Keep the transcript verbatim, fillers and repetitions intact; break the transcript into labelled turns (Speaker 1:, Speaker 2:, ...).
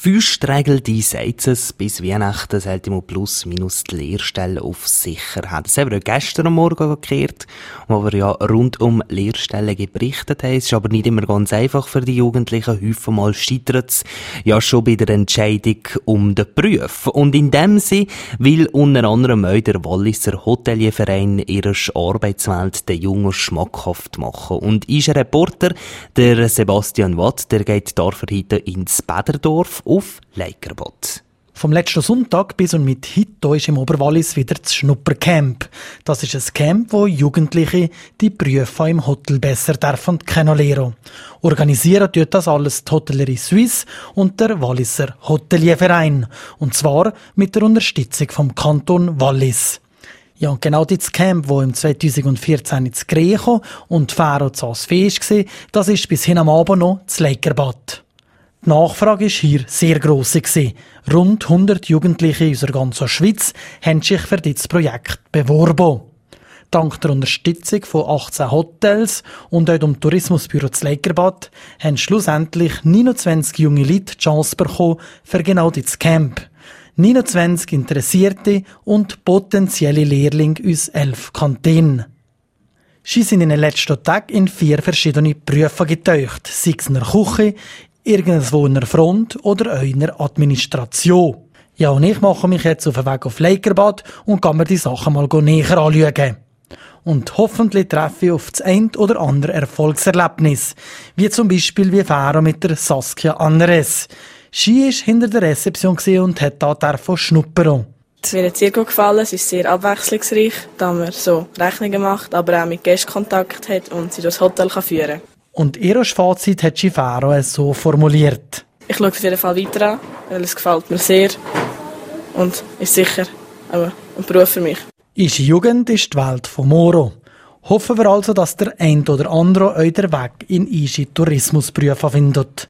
Speaker 1: Faustregel, die sagt es, bis Weihnachten sollte man plus minus die Lehrstellen auf sicher haben. Das haben wir gestern am Morgen gekehrt, wo wir ja rund um Lehrstellen berichtet haben. Es ist aber nicht immer ganz einfach für die Jugendlichen. Häufig mal scheitert es ja schon bei der Entscheidung um den Beruf. Und in dem Sinne will unter anderem auch der Walliser Hotelierverein ihre Arbeitswelt den Jungen schmackhaft machen. Und unser Reporter, der Sebastian Watt, der geht dafür heute ins Bäderdorf auf Leikerbad.
Speaker 2: Vom letzten Sonntag bis und mit heute ist im Oberwallis wieder das Schnuppercamp. Das ist ein Camp, wo Jugendliche die Berufe im Hotel besser dürfen kennenlernen. Organisieren tut das alles die Hotellerie Suisse und der Walliser Hotelierverein. Und zwar mit der Unterstützung vom Kanton Wallis. Ja, und genau das Camp, das im zweitausendvierzehn ins Griechen und Färo zu Asfee war, das ist bis hin am Abend noch das Leikerbad. Die Nachfrage war hier sehr gross. Rund hundert Jugendliche aus der ganzen Schweiz haben sich für dieses Projekt beworben. Dank der Unterstützung von achtzehn Hotels und auch dem Tourismusbüro zu Leikerbad haben schlussendlich neunundzwanzig junge Leute die Chance bekommen für genau dieses Camp. neunundzwanzig Interessierte und potenzielle Lehrlinge aus elf Kantinen. Sie sind in den letzten Tagen in vier verschiedene Berufe getaucht, sei es in der Küche, irgendwo in der Front oder auch in der Administration. Ja, und ich mache mich jetzt auf den Weg auf Leikerbad und kann mir die Sachen mal näher anschauen. Und hoffentlich treffe ich auf das ein oder andere Erfolgserlebnis, wie zum Beispiel wie Färo mit der Saskia Anderes. Sie war hinter der Rezeption und hat da davon schnuppern.
Speaker 3: Es mir hat sehr gut gefallen, es ist sehr abwechslungsreich, da man so Rechnungen macht, aber auch mit Gästen Kontakt hat und sie durchs Hotel führen kann.
Speaker 2: Und ihr Fazit hat Färo so formuliert.
Speaker 3: Ich schaue es auf jeden Fall weiter an, weil es gefällt mir sehr und ist sicher auch ein Beruf für mich.
Speaker 2: Unsere Jugend ist die Welt von Moro. Hoffen wir also, dass der ein oder andere euch den Weg in unsere Tourismusberufe findet.